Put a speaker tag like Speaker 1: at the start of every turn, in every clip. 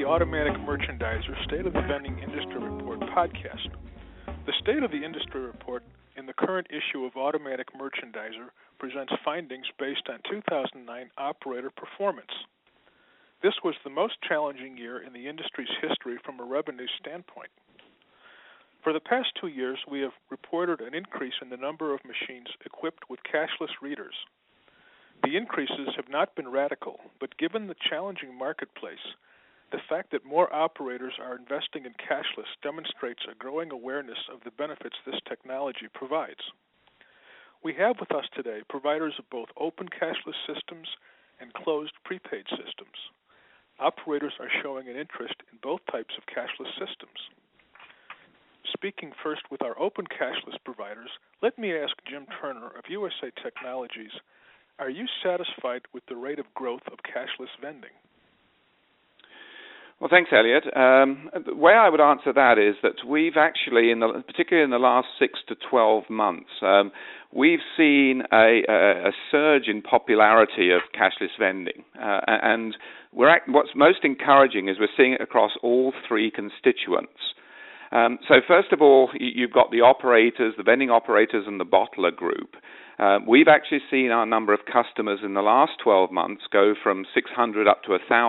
Speaker 1: the Automatic Merchandiser State of the Vending Industry Report podcast. The State of the Industry Report in the current issue of Automatic Merchandiser presents findings based on 2009 operator performance. This was the most challenging year in the industry's history from a revenue standpoint. For the past 2 years, we have reported an increase in the number of machines equipped with cashless readers. The increases have not been radical, but given the challenging marketplace, the fact that more operators are investing in cashless demonstrates a growing awareness of the benefits this technology provides. We have with us today providers of both open cashless systems and closed prepaid systems. Operators are showing an interest in both types of cashless systems. Speaking first with our open cashless providers, let me ask Jim Turner of USA Technologies, are you satisfied with the rate of growth of cashless vending?
Speaker 2: Well, thanks, Elliot. The way I would answer that is that we've actually, particularly in the last 6 to 12 months, we've seen a surge in popularity of cashless vending. And what's most encouraging is we're seeing it across all three constituents. So first of all, you've got the operators, the vending operators, and the bottler group. We've actually seen our number of customers in the last 12 months go from 600 up to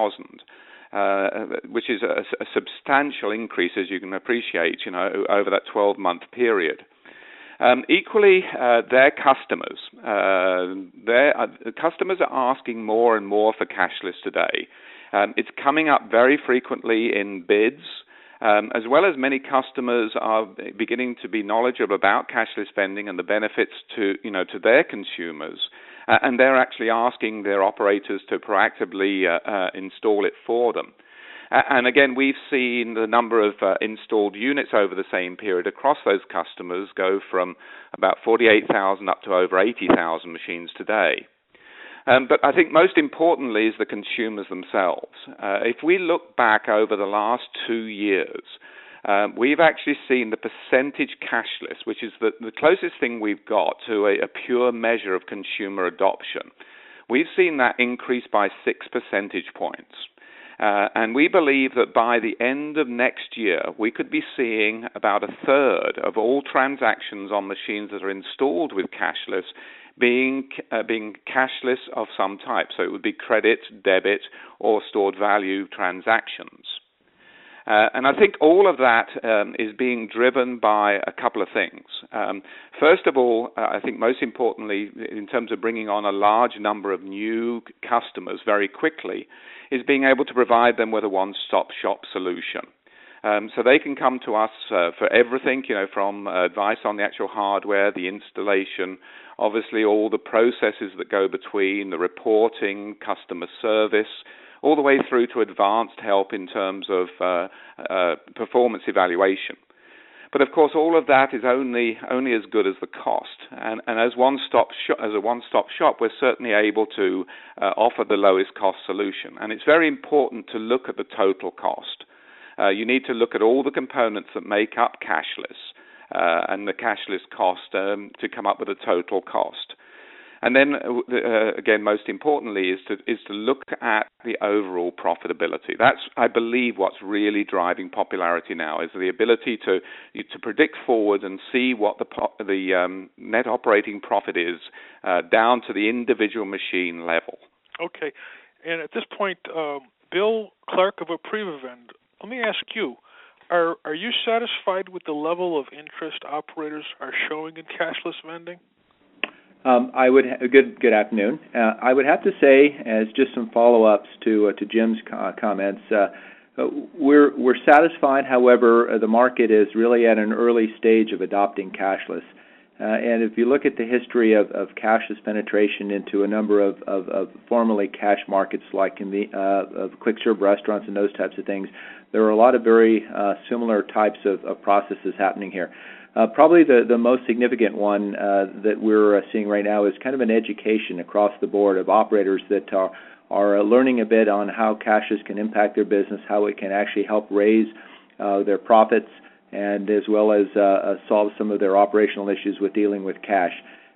Speaker 2: 1,000, which is a substantial increase, as you can appreciate, over that 12-month period. Equally, their customers. Customers are asking more and more for cashless today. It's coming up very frequently in bids. As well as many customers are beginning to be knowledgeable about cashless vending and the benefits to their consumers, and they're actually asking their operators to proactively install it for them. And again, we've seen the number of installed units over the same period across those customers go from about 48,000 up to over 80,000 machines today. But I think most importantly is the consumers themselves. If we look back over the last 2 years, we've actually seen the percentage cashless, which is the closest thing we've got to a pure measure of consumer adoption. We've seen that increase by 6 percentage points. And we believe that by the end of next year, we could be seeing about a third of all transactions on machines that are installed with cashless being cashless of some type. So it would be credit, debit, or stored value transactions. And I think all of that is being driven by a couple of things. First of all, I think most importantly, in terms of bringing on a large number of new customers very quickly, is being able to provide them with a one-stop shop solution. So they can come to us for everything, from advice on the actual hardware, the installation, obviously all the processes that go between, the reporting, customer service, all the way through to advanced help in terms of performance evaluation. But of course, all of that is only as good as the cost. And as a one-stop shop, we're certainly able to offer the lowest cost solution. And it's very important to look at the total cost. You need to look at all the components that make up cashless and the cashless cost to come up with a total cost. And then, again, most importantly, is to look at the overall profitability. That's, I believe, what's really driving popularity now, is the ability to predict forward and see what the net operating profit is down to the individual machine level.
Speaker 1: Okay. And at this point, Bill Clark of Aprivavend, let me ask you, are you satisfied with the level of interest operators are showing in cashless vending?
Speaker 3: Good afternoon. I would have to say, as just some follow-ups to Jim's comments, we're satisfied. However, the market is really at an early stage of adopting cashless. And if you look at the history of cashless penetration into a number of formerly cash markets like in the of quick-serve restaurants and those types of things, there are a lot of very similar types of processes happening here. Probably the most significant one that we're seeing right now is kind of an education across the board of operators that are learning a bit on how cashless can impact their business, how it can actually help raise their profits, and as well as solve some of their operational issues with dealing with cash.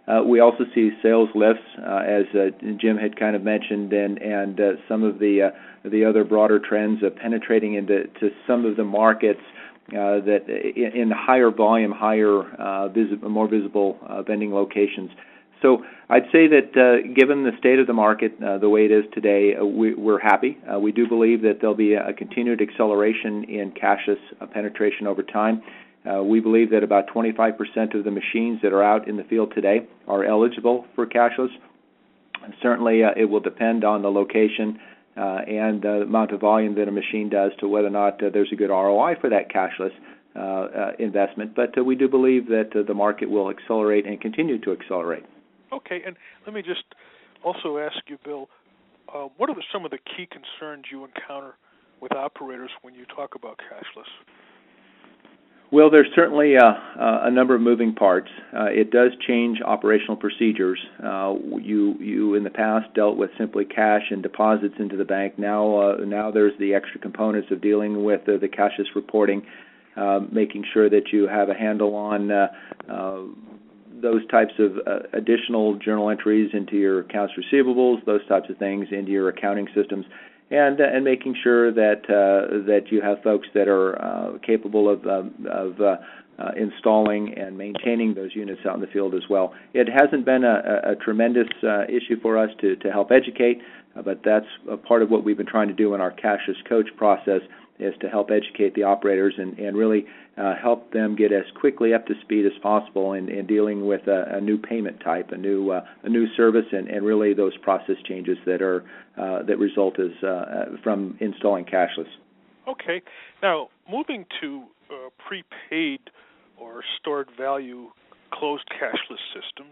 Speaker 3: We also see sales lifts, as Jim had kind of mentioned, and some of the other broader trends of penetrating into some of the markets that in higher volume, more visible vending locations. So I'd say that given the state of the market, the way it is today, we're happy. We do believe that there'll be a continued acceleration in cashless penetration over time. We believe that about 25% of the machines that are out in the field today are eligible for cashless. And certainly, it will depend on the location and the amount of volume that a machine does to whether or not there's a good ROI for that cashless investment. But we do believe that the market will accelerate and continue to accelerate.
Speaker 1: Okay, and let me just also ask you, Bill, what are some of the key concerns you encounter with operators when you talk about cashless?
Speaker 3: Well, there's certainly a number of moving parts. It does change operational procedures. You in the past dealt with simply cash and deposits into the bank. Now there's the extra components of dealing with the cashless reporting, making sure that you have a handle on those types of additional journal entries into your accounts receivables, those types of things into your accounting systems, and making sure that you have folks that are capable of installing and maintaining those units out in the field as well. It hasn't been a tremendous issue for us to help educate, but that's a part of what we've been trying to do in our cashless coach process, is to help educate the operators and really help them get as quickly up to speed as possible in dealing with a new payment type, a new service, and really those process changes that result from installing cashless.
Speaker 1: Okay. Now, moving to prepaid or stored value closed cashless systems,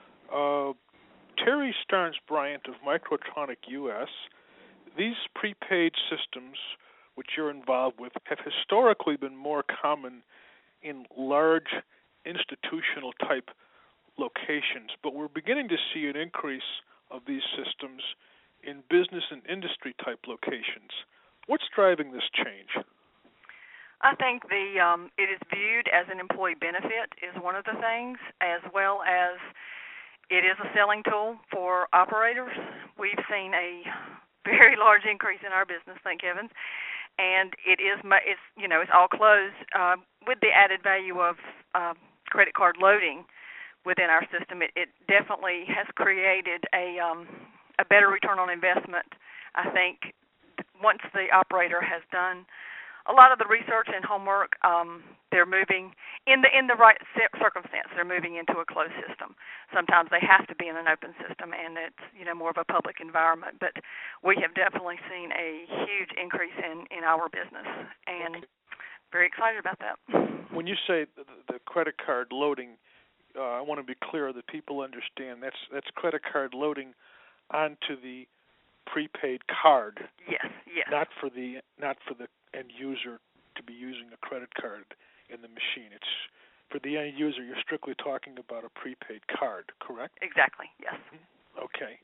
Speaker 1: Terry Starnes-Bryant of Microtronic US, these prepaid systems which you're involved with have historically been more common in large institutional type locations, but we're beginning to see an increase of these systems in business and industry type locations. What's driving this change?
Speaker 4: I think it is viewed as an employee benefit is one of the things, as well as it is a selling tool for operators. We've seen a very large increase in our business, thank heavens. And it's all closed with the added value of credit card loading within our system. It definitely has created a better return on investment. I think once the operator has done a lot of the research and homework, they're moving in the right circumstance. They're moving into a closed system. Sometimes they have to be in an open system, and it's more of a public environment. But we have definitely seen a huge increase in our business, and very excited about that.
Speaker 1: When you say the credit card loading, I want to be clear that people understand that's credit card loading onto the prepaid card.
Speaker 4: Yes.
Speaker 1: Not for the end user to be using a credit card in the machine. It's for the end user. You're strictly talking about a prepaid card, correct?
Speaker 4: Exactly. Yes.
Speaker 1: Okay.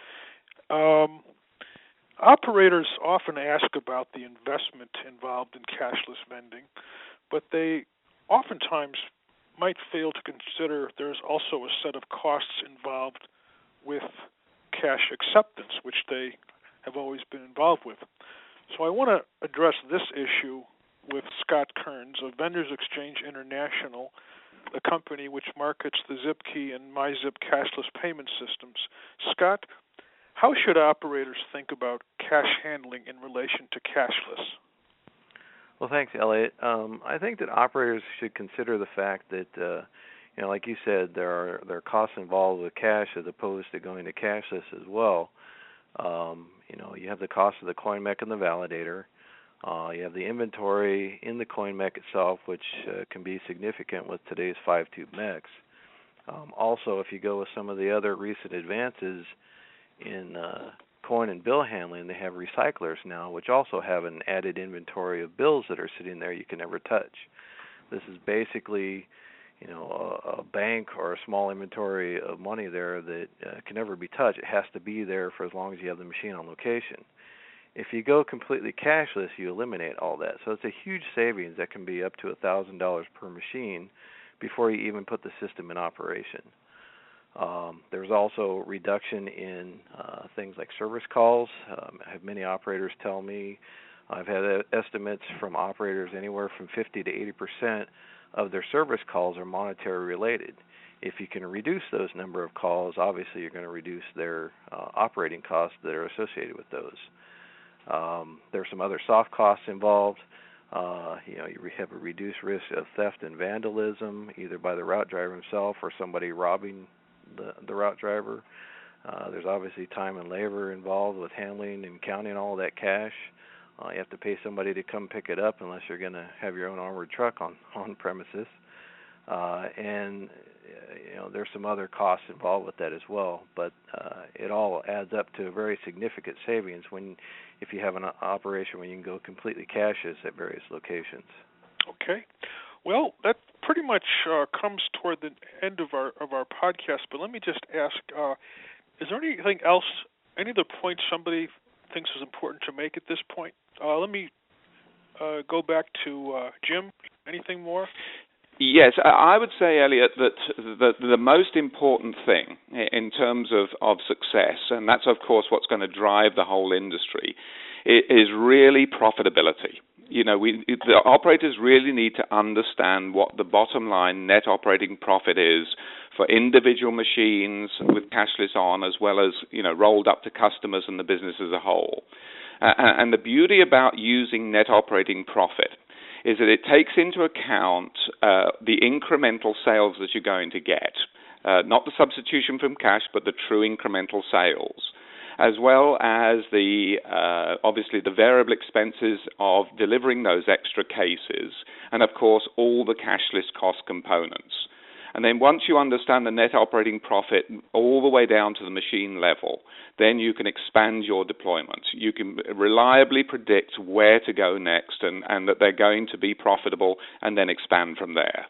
Speaker 1: Operators often ask about the investment involved in cashless vending, but they oftentimes might fail to consider there's also a set of costs involved with cash acceptance, which they have always been involved with. So I want to address this issue with Scott Kearns of Vendors Exchange International, the company which markets the ZipKey and MyZip cashless payment systems. Scott, how should operators think about cash handling in relation to cashless?
Speaker 5: Well, thanks, Elliot. I think that operators should consider the fact that, like you said, there are costs involved with cash as opposed to going to cashless as well. You have the cost of the CoinMech and the validator. You have the inventory in the CoinMech itself, which can be significant with today's 5-tube mechs. Also, if you go with some of the other recent advances in coin and bill handling, they have recyclers now, which also have an added inventory of bills that are sitting there you can never touch. This is basically a bank or a small inventory of money there that can never be touched. It has to be there for as long as you have the machine on location. If you go completely cashless, you eliminate all that. So it's a huge savings that can be up to $1,000 per machine before you even put the system in operation. There's also reduction in things like service calls. I have many operators tell me, I've had estimates from operators anywhere from 50 to 80% of their service calls are monetary related. If you can reduce those number of calls, obviously you're going to reduce their operating costs that are associated with those. There's some other soft costs involved. You have a reduced risk of theft and vandalism, either by the route driver himself or somebody robbing the route driver. There's obviously time and labor involved with handling and counting all that cash. You have to pay somebody to come pick it up unless you're going to have your own armored truck on premises. And there's some other costs involved with that as well. But it all adds up to very significant savings if you have an operation where you can go completely cashless at various locations.
Speaker 1: Okay. Well, that pretty much comes toward the end of our podcast. But let me just ask: is there anything else? Any of the points somebody thinks is important to make at this point? Let me go back to Jim. Anything more?
Speaker 2: Yes, I would say, Elliot, that the most important thing in terms of success, and that's, of course, what's going to drive the whole industry, is really profitability. The operators really need to understand what the bottom line net operating profit is for individual machines with cashless on, as well as, rolled up to customers and the business as a whole. And the beauty about using net operating profit is that it takes into account the incremental sales that you're going to get, not the substitution from cash, but the true incremental sales, as well as obviously the variable expenses of delivering those extra cases, and of course all the cashless cost components. And then once you understand the net operating profit all the way down to the machine level, then you can expand your deployment. You can reliably predict where to go next and that they're going to be profitable, and then expand from there.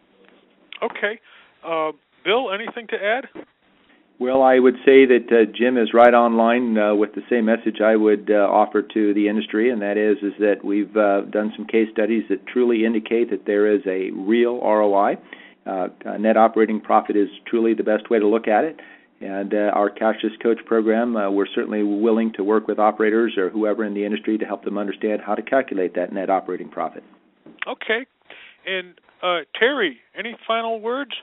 Speaker 1: Okay. Bill, anything to add?
Speaker 3: Well, I would say that Jim is right on line with the same message I would offer to the industry, and that is that we've done some case studies that truly indicate that there is a real ROI. Net operating profit is truly the best way to look at it. And our Cashless Coach program, we're certainly willing to work with operators or whoever in the industry to help them understand how to calculate that net operating profit.
Speaker 1: Okay. And Terry, any final words?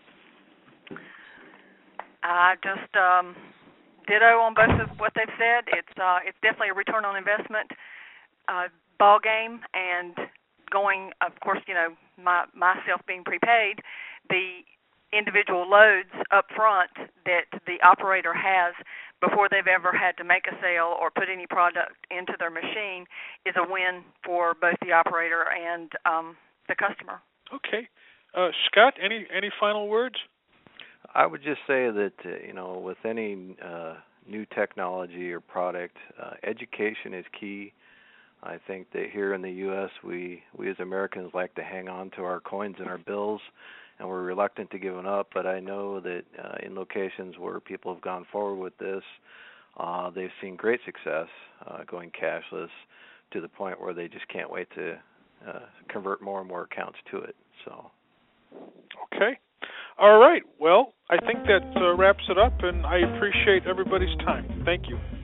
Speaker 4: I just ditto on both of what they've said. It's definitely a return on investment ball game, and going, of course, myself being prepaid, the individual loads up front that the operator has before they've ever had to make a sale or put any product into their machine is a win for both the operator and the customer.
Speaker 1: Okay. Scott, any final words?
Speaker 5: I would just say that, with any new technology or product, education is key. I think that here in the U.S., we as Americans like to hang on to our coins and our bills, and we're reluctant to give them up. But I know that in locations where people have gone forward with this, they've seen great success going cashless to the point where they just can't wait to convert more and more accounts to it. So.
Speaker 1: Okay. All right. Well, I think that wraps it up, and I appreciate everybody's time. Thank you.